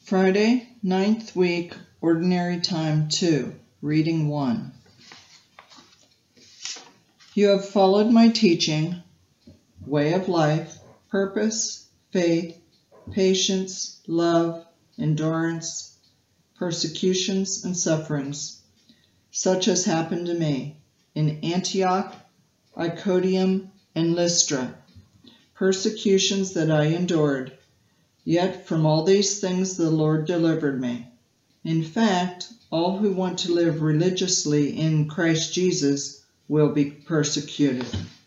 Friday, 9th week, Ordinary Time 2, Reading 1. You have followed my teaching, way of life, purpose, faith, patience, love, endurance, persecutions, and sufferings, such as happened to me in Antioch, Iconium, and Lystra, persecutions that I endured. Yet from all these things the Lord delivered me. In fact, all who want to live religiously in Christ Jesus will be persecuted.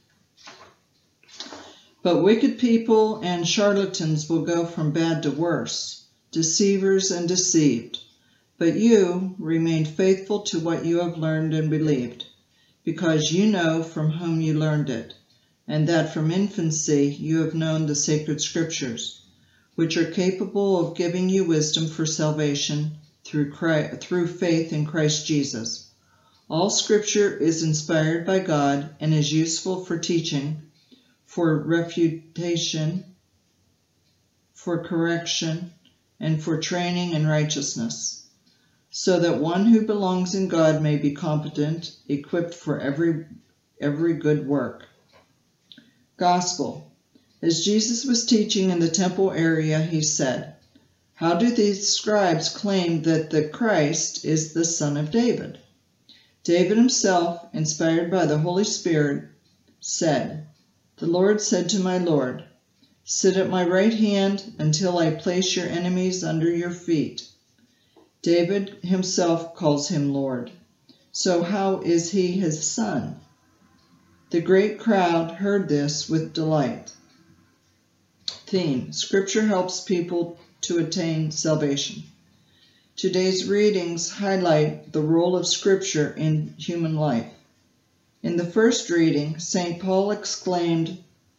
But wicked people and charlatans will go from bad to worse, deceivers and deceived. But you remain faithful to what you have learned and believed, because you know from whom you learned it, and that from infancy you have known the sacred scriptures, which are capable of giving you wisdom for salvation through faith in Christ Jesus. All Scripture is inspired by God and is useful for teaching, for refutation, for correction, and for training in righteousness, so that one who belongs in God may be competent, equipped for every good work. Gospel. As Jesus was teaching in the temple area, he said, "How do these scribes claim that the Christ is the son of David?" David himself, inspired by the Holy Spirit, said, "The Lord said to my Lord, 'Sit at my right hand until I place your enemies under your feet.'" David himself calls him Lord. So how is he his son? The great crowd heard this with delight. Theme: Scripture helps people to attain salvation. Today's readings highlight the role of Scripture in human life. In the first reading, St. Paul exclaimed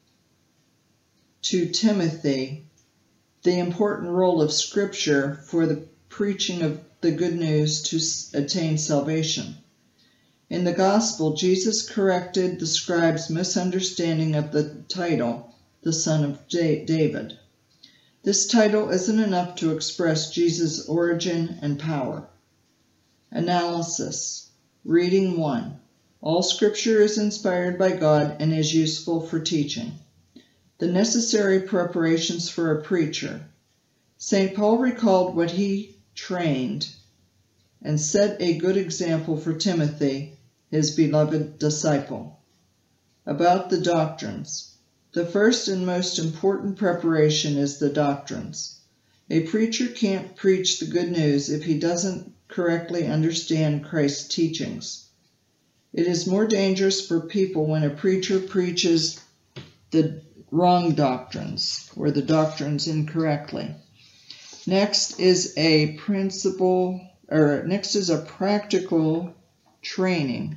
to Timothy the important role of Scripture for the preaching of the good news to attain salvation. In the Gospel, Jesus corrected the scribes' misunderstanding of the title, the Son of David. This title isn't enough to express Jesus' origin and power. Analysis. Reading 1. All Scripture is inspired by God and is useful for teaching. The necessary preparations for a preacher. St. Paul recalled what he trained and set a good example for Timothy, his beloved disciple. About the doctrines. The first and most important preparation is the doctrines. A preacher can't preach the good news if he doesn't correctly understand Christ's teachings. It is more dangerous for people when a preacher preaches the wrong doctrines or the doctrines incorrectly. Next is a practical training.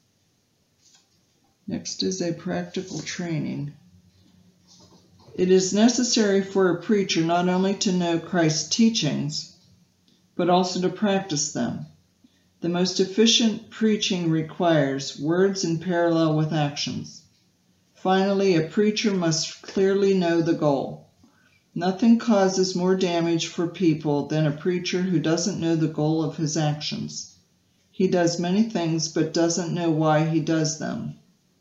It is necessary for a preacher not only to know Christ's teachings, but also to practice them. The most efficient preaching requires words in parallel with actions. Finally, a preacher must clearly know the goal. Nothing causes more damage for people than a preacher who doesn't know the goal of his actions. He does many things but doesn't know why he does them.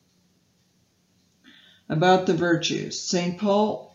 About the virtues. St. Paul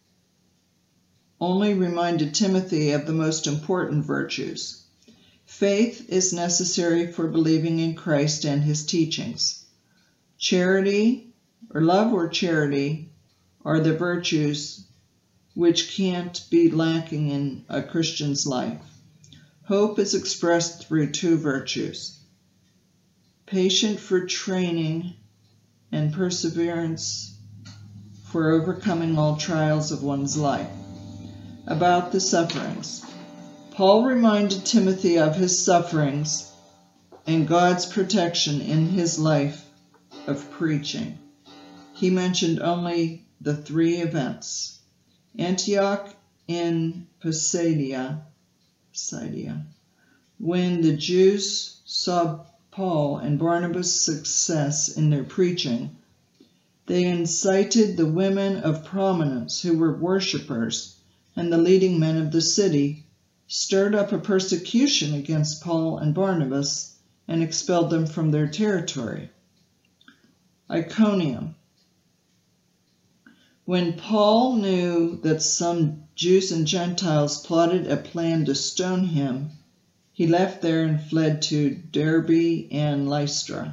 only reminded Timothy of the most important virtues. Faith is necessary for believing in Christ and his teachings. Charity, or love or charity, are the virtues which can't be lacking in a Christian's life. Hope is expressed through two virtues: patience for training and perseverance for overcoming all trials of one's life. About the sufferings. Paul reminded Timothy of his sufferings and God's protection in his life of preaching. He mentioned only the three events. Antioch in Pisidia, when the Jews saw Paul and Barnabas' success in their preaching, they incited the women of prominence who were worshippers and the leading men of the city stirred up a persecution against Paul and Barnabas and expelled them from their territory. Iconium. When Paul knew that some Jews and Gentiles plotted a plan to stone him, he left there and fled to Derbe and Lystra.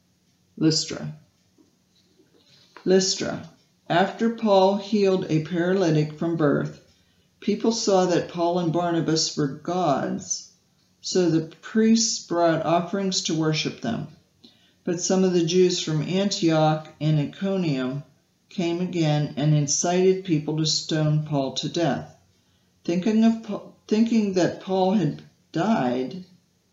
After Paul healed a paralytic from birth, people saw that Paul and Barnabas were gods, so the priests brought offerings to worship them. But some of the Jews from Antioch and Iconium came again and incited people to stone Paul to death. Thinking that Paul had died,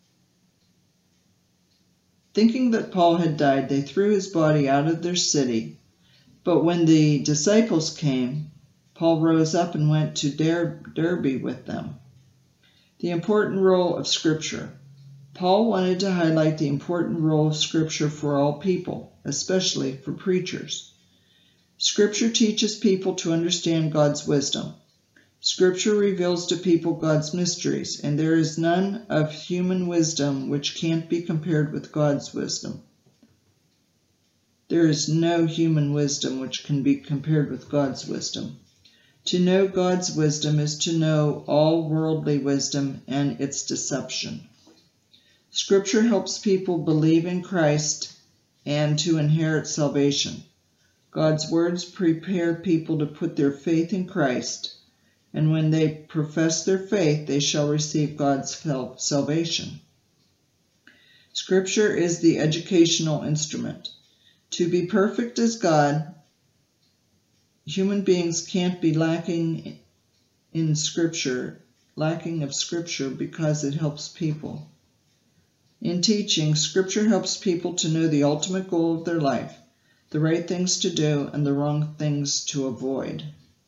they threw his body out of their city. But when the disciples came, Paul rose up and went to Derbe with them. The important role of Scripture. Paul wanted to highlight the important role of Scripture for all people, especially for preachers. Scripture teaches people to understand God's wisdom. Scripture reveals to people God's mysteries, and there is none of human wisdom which can't be compared with God's wisdom. There is no human wisdom which can be compared with God's wisdom. To know God's wisdom is to know all worldly wisdom and its deception. Scripture helps people believe in Christ and to inherit salvation. God's words prepare people to put their faith in Christ, and when they profess their faith, they shall receive God's salvation. Scripture is the educational instrument. To be perfect as God, human beings can't be lacking of Scripture because it helps people. In teaching, Scripture helps people to know the ultimate goal of their life, the right things to do and the wrong things to avoid.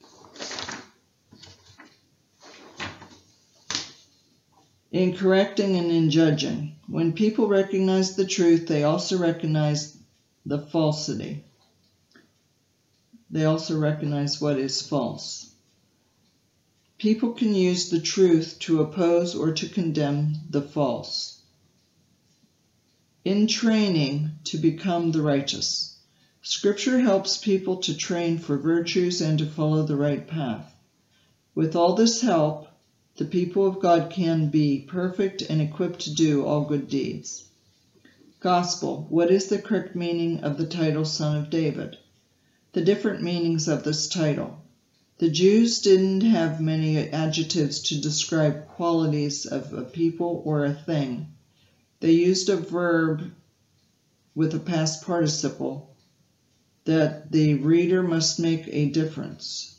In correcting and in judging, when people recognize the truth, they also recognize the falsity. They also recognize what is false. People can use the truth to oppose or to condemn the false. In training to become the righteous, Scripture helps people to train for virtues and to follow the right path. With all this help, the people of God can be perfect and equipped to do all good deeds. Gospel. What is the correct meaning of the title Son of David? The different meanings of this title. The Jews didn't have many adjectives to describe qualities of a people or a thing. They used a verb with a past participle that the reader must make a difference.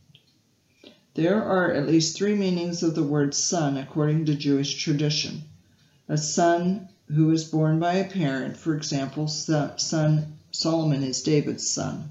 There are at least 3 meanings of the word son according to Jewish tradition. A son who is born by a parent, for example, son Solomon is David's son.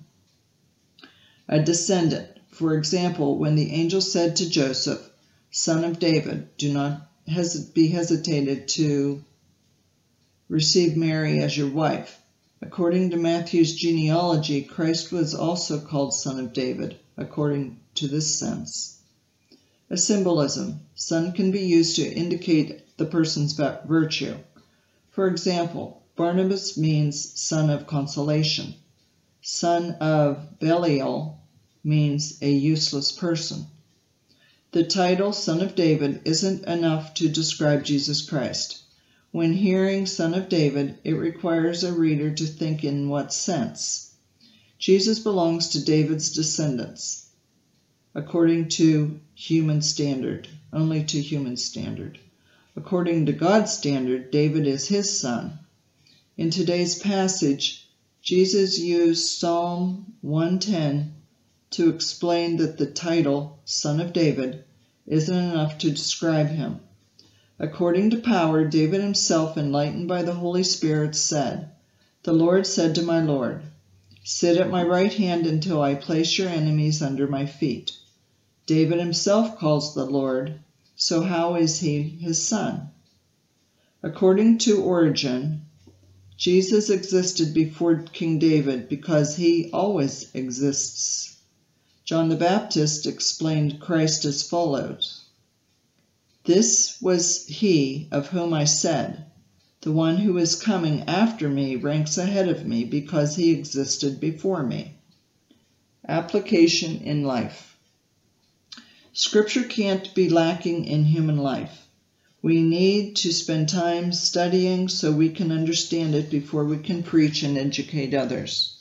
A descendant, for example, when the angel said to Joseph, son of David, do not be hesitated to receive Mary as your wife. According to Matthew's genealogy, Christ was also called son of David, according to this sense. A symbolism. Son can be used to indicate the person's virtue. For example, Barnabas means son of consolation. Son of Belial means a useless person. The title Son of David isn't enough to describe Jesus Christ. When hearing Son of David, it requires a reader to think in what sense. Jesus belongs to David's descendants, according to human standard, only to human standard. According to God's standard, David is his son. In today's passage, Jesus used Psalm 110 to explain that the title, Son of David, isn't enough to describe him. According to Power, David himself, enlightened by the Holy Spirit, said, "The Lord said to my Lord, sit at my right hand until I place your enemies under my feet." David himself calls the Lord, so how is he his son? According to Origen, Jesus existed before King David because he always exists. John the Baptist explained Christ as follows. This was he of whom I said, the one who is coming after me ranks ahead of me because he existed before me. Application in life. Scripture can't be lacking in human life. We need to spend time studying so we can understand it before we can preach and educate others.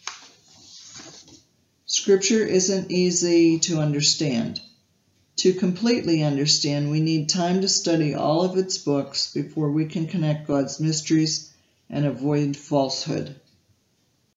Scripture isn't easy to understand. To completely understand, we need time to study all of its books before we can connect God's mysteries and avoid falsehood.